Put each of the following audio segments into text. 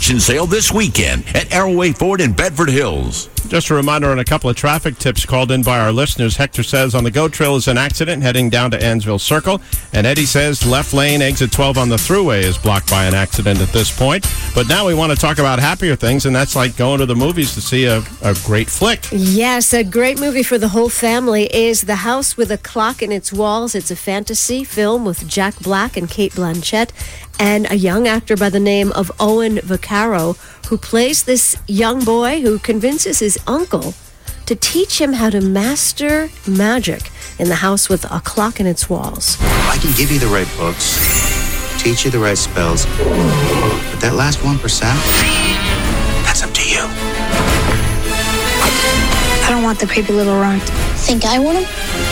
auction sale this weekend at Arrowway Ford in Bedford Hills. Just a reminder on a couple of traffic tips called in by our listeners. Hector says on the GO Trail is an accident heading down to Ansville Circle. And Eddie says left lane, exit 12 on the thruway is blocked by an accident at this point. But now we want to talk about happier things, and that's like going to the movies to see a great flick. Yes, a great movie for the whole family is The House with a Clock in Its Walls. It's a fantasy film with Jack Black and Cate Blanchett and a young actor by the name of Owen Vaccaro, who plays this young boy who convinces his uncle to teach him how to master magic in the house with a clock in its walls. I can give you the right books, teach you the right spells, but that last 1%, that's up to you. I don't want the creepy little runt. Think I want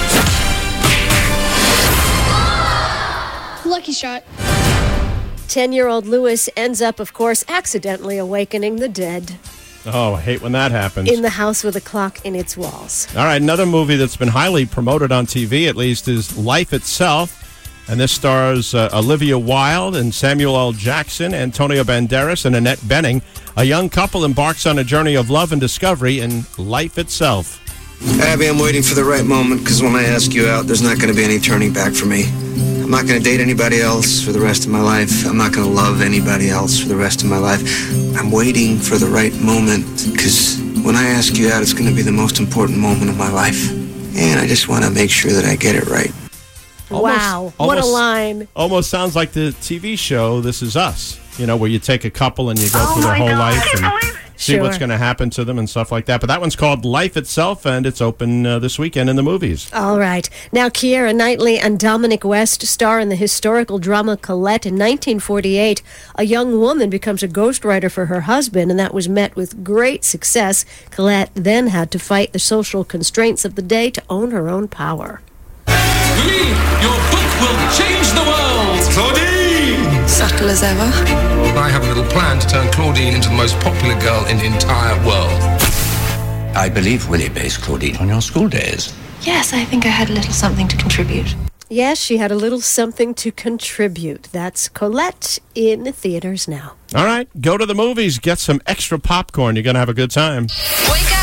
him? Lucky shot. 10-year-old Lewis ends up, of course, accidentally awakening the dead Oh, I hate when that happens. in the house with a clock in its walls. All right, another movie that's been highly promoted on TV, at least, is Life Itself. And this stars Olivia Wilde and Samuel L. Jackson, Antonio Banderas, and Annette Bening. A young couple embarks on a journey of love and discovery in Life Itself. Abby, I'm waiting for the right moment, because when I ask you out, there's not going to be any turning back for me. I'm not going to date anybody else for the rest of my life. I'm not going to love anybody else for the rest of my life. I'm waiting for the right moment, because when I ask you out, it's going to be the most important moment of my life. And I just want to make sure that I get it right. Wow, what a line. Almost sounds like the TV show This Is Us, you know, where you take a couple and you go through their whole life and see what's going to happen to them and stuff like that. But that one's called Life Itself, and it's open this weekend in the movies. All right. Now, Keira Knightley and Dominic West star in the historical drama Colette. In 1948, a young woman becomes a ghostwriter for her husband, and that was met with great success. Colette then had to fight the social constraints of the day to own her own power. Louis, your book will change the world! Claudine! Subtle as ever. I have a little plan to turn Claudine into the most popular girl in the entire world. I believe Willie based Claudine on your school days. Yes, I think I had a little something to contribute. Yes, she had a little something to contribute. That's Colette in the theaters now. All right, go to the movies, get some extra popcorn. You're going to have a good time. Wake up!